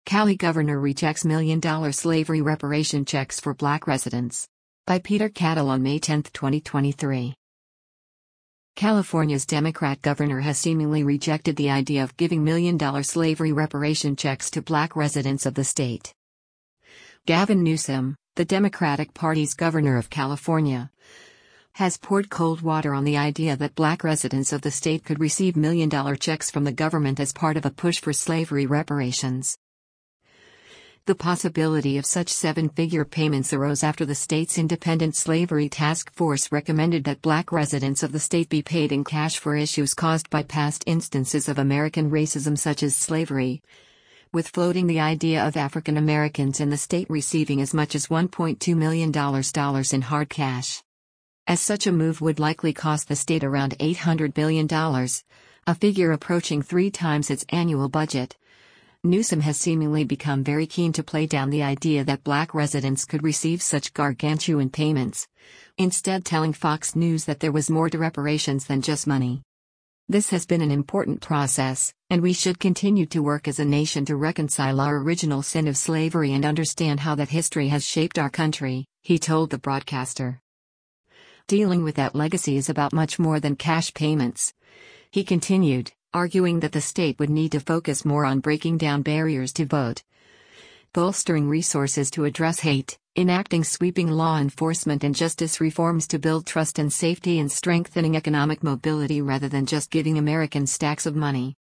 Cali governor rejects $1 million slavery reparation checks for black residents. By Peter Cattle on May 10, 2023. California's Democrat governor has seemingly rejected the idea of giving $1 million slavery reparation checks to black residents of the state. Gavin Newsom, the Democratic Party's governor of California, has poured cold water on the idea that black residents of the state could receive $1 million checks from the government as part of a push for slavery reparations. The possibility of such seven-figure payments arose after the state's Independent Slavery Task Force recommended that black residents of the state be paid in cash for issues caused by past instances of American racism such as slavery, with floating the idea of African Americans in the state receiving as much as $1.2 million in hard cash. As such a move would likely cost the state around $800 billion, a figure approaching 3 times its annual budget. Newsom has seemingly become very keen to play down the idea that black residents could receive such gargantuan payments, instead telling Fox News that there was more to reparations than just money. This has been an important process, and we should continue to work as a nation to reconcile our original sin of slavery and understand how that history has shaped our country, he told the broadcaster. Dealing with that legacy is about much more than cash payments, he continued, arguing that the state would need to focus more on breaking down barriers to vote, bolstering resources to address hate, enacting sweeping law enforcement and justice reforms to build trust and safety, and strengthening economic mobility rather than just giving Americans stacks of money.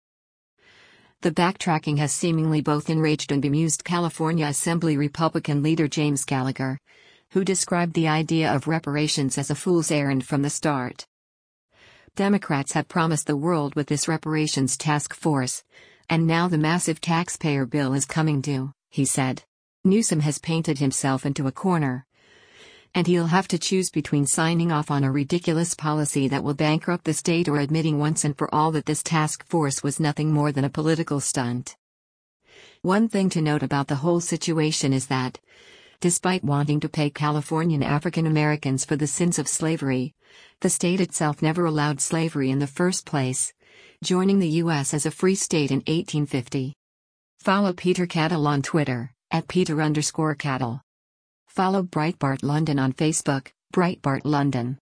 The backtracking has seemingly both enraged and bemused California Assembly Republican leader James Gallagher, who described the idea of reparations as a fool's errand from the start. Democrats have promised the world with this reparations task force, and now the massive taxpayer bill is coming due, he said. Newsom has painted himself into a corner, and he'll have to choose between signing off on a ridiculous policy that will bankrupt the state or admitting once and for all that this task force was nothing more than a political stunt. One thing to note about the whole situation is that, despite wanting to pay Californian African Americans for the sins of slavery, the state itself never allowed slavery in the first place, joining the U.S. as a free state in 1850. Follow Peter Cattle on Twitter, @Peter_Cattle. Follow Breitbart London on Facebook, Breitbart London.